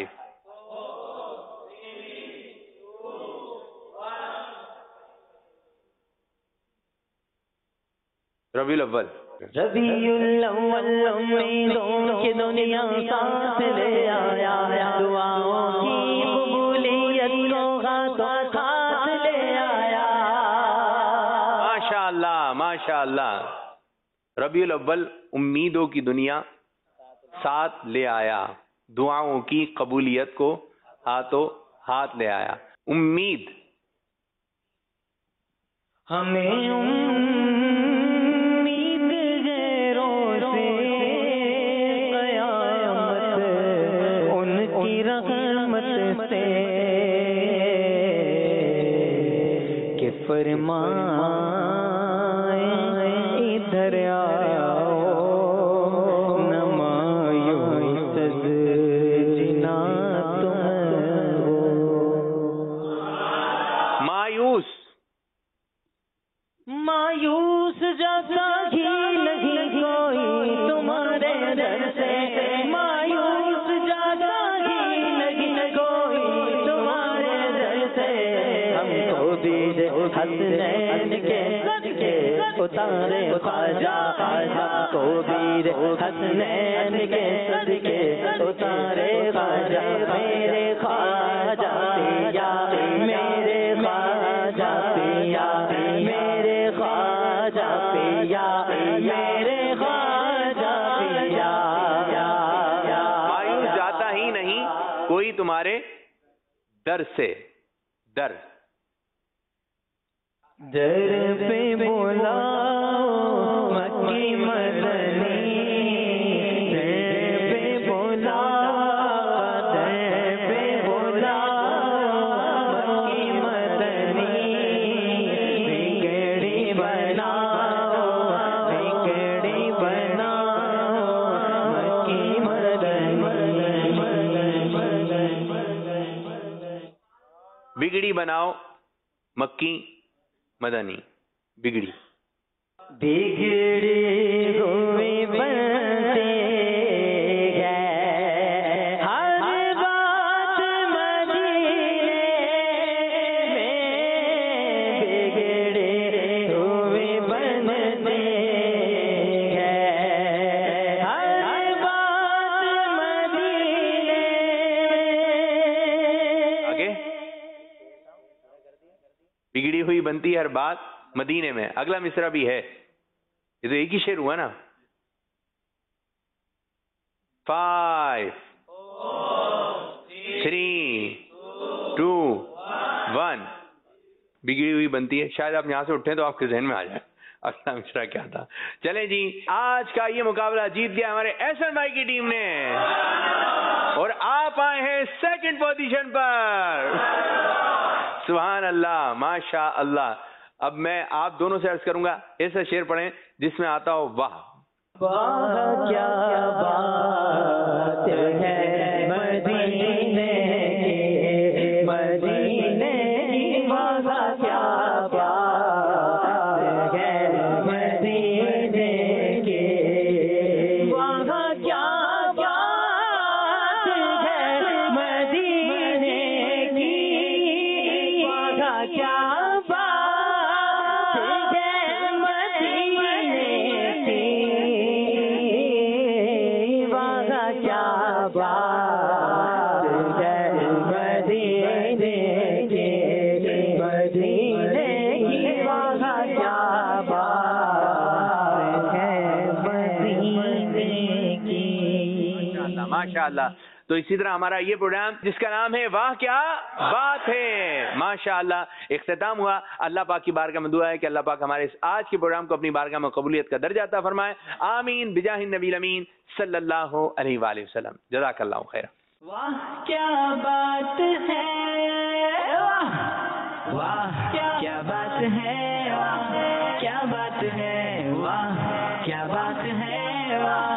ربیع الاول. ربیع الاول امیدوں کی دنیا ساتھ لے آیا دعاؤں کی قبولیت کو ہاتھ لے آیا. ماشاء اللہ ماشاء اللہ. ربیع الاول امیدوں کی دنیا ساتھ لے آیا دعاؤں کی قبولیت کو ہاتھوں ہاتھ لے آیا. امید ہمیں امید غیروں سے قیامت ان کی رحمت سے کہ فرمائے ادھر آؤ نہ مایوس جنا تم ہو. مایوس مایوس جیسا ہی نہیں کوئی تمہارے در سے. مایوس جیسا ہی نہیں کوئی تمہارے در سے. ہم کو بھی حسنین کے صدقے اتارے خواجہ. ہم کو بھی حسنین کے صدقے اتارے خواجہ. میرے خواجہ پیا میرے خواجہ پیا میرے خواجہ پیا میرے خواجہ پیا. مایوس جاتا ہی نہیں کوئی تمہارے در سے. در در پہ بولا مکی مدنی در پہ بولا مکی مدنی بگڑی بناؤ مکی مدنی. بگڑی بناؤ مکی مدنی. بگڑی بگڑی ہوئی بنتے ہیں ہر بات مدینے میں. بگڑی ہوئی بنتے ہیں ہر بات مدینے میں. آگے بگڑی ہوئی بنتی ہر بات مدینے میں. اگلا مصرع بھی ہے. یہ تو ایک ہی شعر ہوا نا. 5 3 2 1 بگڑی ہوئی بنتی ہے. شاید آپ یہاں سے اٹھیں تو آپ کے ذہن میں آ جائے. اگلا مشرا کیا تھا؟ چلیں جی، آج کا یہ مقابلہ جیت گیا ہمارے احسن بھائی کی ٹیم نے، اور آپ آئے ہیں سیکنڈ پوزیشن پر. سبحان اللہ، ماشاء اللہ. اب میں آپ دونوں سے عرض کروں گا ایسا شعر پڑھیں جس میں آتا ہو واہ واہ کیا بات ہے مدینے کی، مدینے کی واہ کیا بات ہے مدینے کی، واہ کیا بات ہے مدینے کی، واہ کیا ماشاء اللہ. تو اسی طرح ہمارا یہ پروگرام جس کا نام ہے واہ کیا بات ہے، ماشاء اللہ، اختتام ہوا. اللہ پاک کی بارگاہ میں دعا ہے کہ اللہ پاک ہمارے اس آج کے پروگرام کو اپنی بارگاہ میں قبولیت کا درجہ عطا فرمائے. آمین بجاہ النبی الامین صلی اللہ علیہ وآلہ وسلم. جزاک اللہ خیر. واہ کیا بات ہے، واہ کیا بات ہے، واہ کیا بات ہے، واہ کیا بات ہے، واہ